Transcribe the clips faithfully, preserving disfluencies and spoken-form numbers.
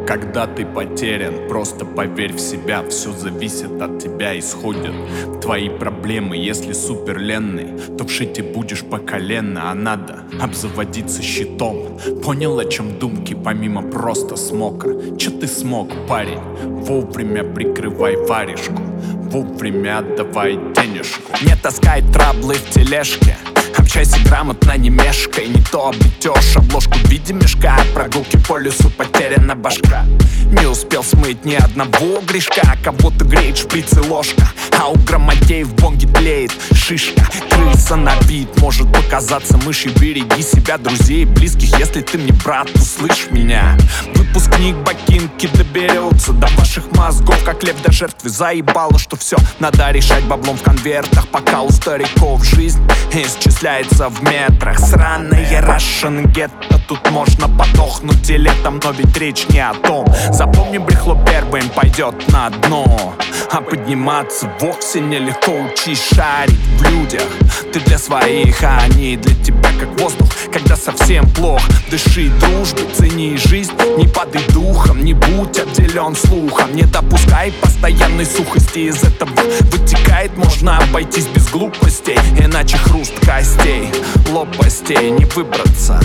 Когда ты потерян, просто поверь в себя. Все зависит от тебя, исходят твои проблемы. Если суперленный, то в шите будешь по колено. А надо обзаводиться щитом. Понял, о чем думки, помимо просто смока? Че ты смог, парень? Вовремя прикрывай варежку, вовремя отдавай денежку. Не таскай траблы в тележке, общайся грамотно, не мешкай. Не то обретешь обложку в виде мешка. Прогулки по лесу, потеряна башка. Не успел смыть ни одного грешка. Кого-то греет шприц и ложка, а у грамотеев в бонге тлеет шишка. Крыса на вид может показаться мышью. Береги себя, друзей, близких, если ты мне брат, услышь меня. Выпускник ботинки доберется до ваших мозгов, как лев до жертвы. Заебало, что все надо решать баблом в конвертах, пока у стариков жизнь исчисляется в метрах. Сраные Russian гетто, тут можно подохнуть и летом, но ведь речь не о том. Запомни, брехло первым пойдет на дно, а подниматься вовсе нелегко. Учись шарить в людях, ты для своих, а они для тебя как воздух, когда совсем плохо. Дыши дружбой, цени жизнь, не падай духом, не будь отделен слухом. Не допускай постоянной сухости, из этого вытекает, можно обойтись без глупостей. Иначе хруст костей, лопастей, не выбраться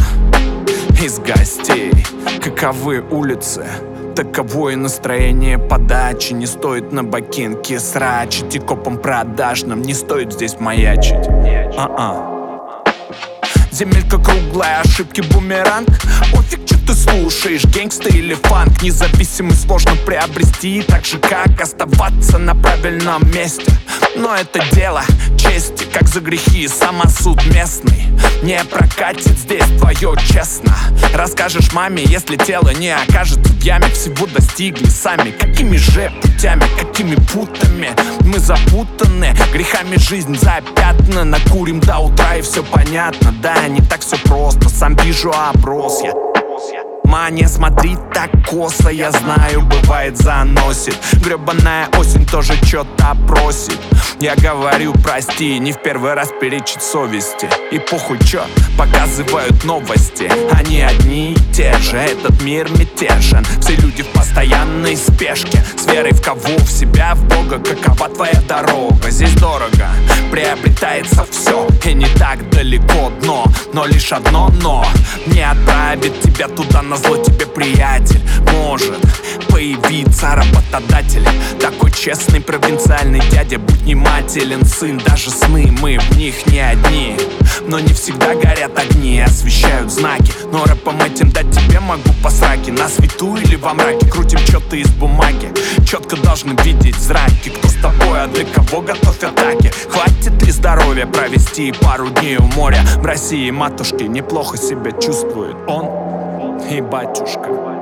из гостей. Каковы улицы, таково и настроение подачи. Не стоит на бакинке срачить, и копам продажным не стоит здесь маячить. А-а. Земелька круглая, ошибки бумеранг. Пофиг, что ты слушаешь, гэнгста или фанк. Независимость сложно приобрести, так же как оставаться на правильном месте. Но это дело чести, как за грехи самосуд местный. Не прокатит здесь твое честно. Расскажешь маме, если тело не окажется в яме. Всего достигли сами, какими же путями, какими путами мы запутаны. Грехами жизнь запятнана, накурим до утра и все понятно. Да, не так все просто, сам вижу оброс я. Ма, не смотри так косо, я знаю, бывает заносит. Гребаная осень тоже чё-то просит. Я говорю прости, не в первый раз перечить совести. И похуй чё показывают новости, они одни и те же. Этот мир мятежен, все люди в постоянной спешке. С верой в кого? В себя, в Бога. Какова твоя дорога? Здесь дорого приобретается все, и не так далеко дно. Но лишь одно но не отправит тебя туда назло тебе приятель. Может появиться работодатель, такой честный провинциальный дядя. Будь внимателен, сын, даже сны мы в них не одни. Но не всегда горят огни, освещают знаки. Но рэпом этим дать тебе могу по сраке. На свету или во мраке крутим что-то из бумаги. Четко должны видеть зраки, кто с тобой, а для кого готовь атаки. Хватит ли здоровья провести пару дней у моря? В России матушки неплохо себя чувствует он и батюшка.